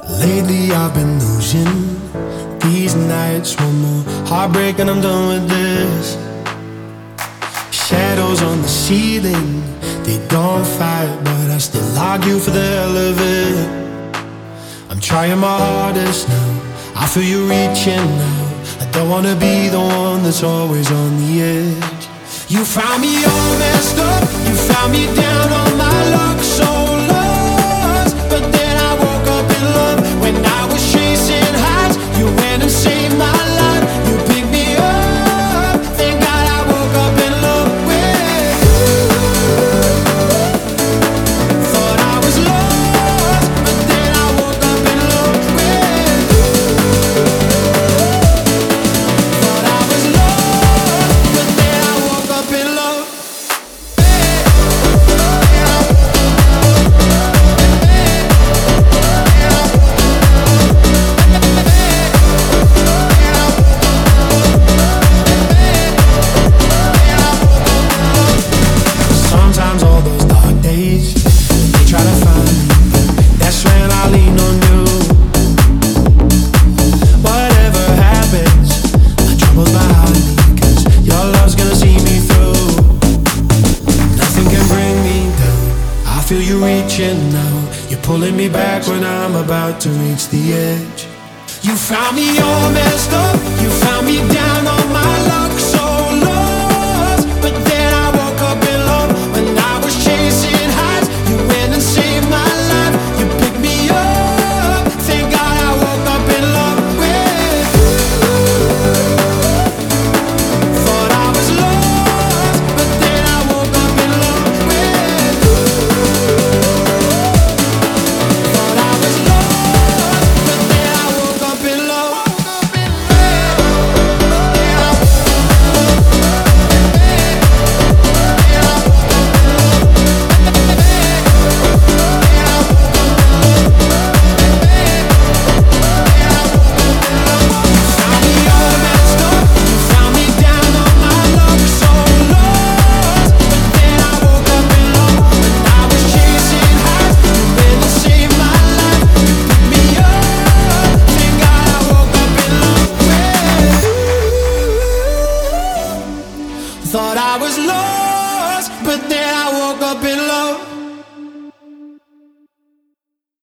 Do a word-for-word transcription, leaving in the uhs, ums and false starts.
Lately I've been losing these nights. One more heartbreak and I'm done with this. Shadows on the ceiling, they don't fight, but I still argue for the hell of it. I'm trying my hardest now, I feel you reaching now. I don't wanna be the one that's always on the edge. You found me all messed up, you found me down on my luck, so lost. But then I woke up in love when I was chasing highs. You went and saved my life, you picked me up. Thank God I woke up in love with you. Thought I was lost, but then I woke up in love with you. Thought I was lost, but then I woke up in love. Sometimes all those dark days, they try to find me, that's when I lean on you. Whatever happens, my troubles behind me, cause your love's gonna see me through. Nothing can bring me down, I feel you reaching now. You're pulling me back when I'm about to reach the edge. You found me all messed up, you found me down on my luck.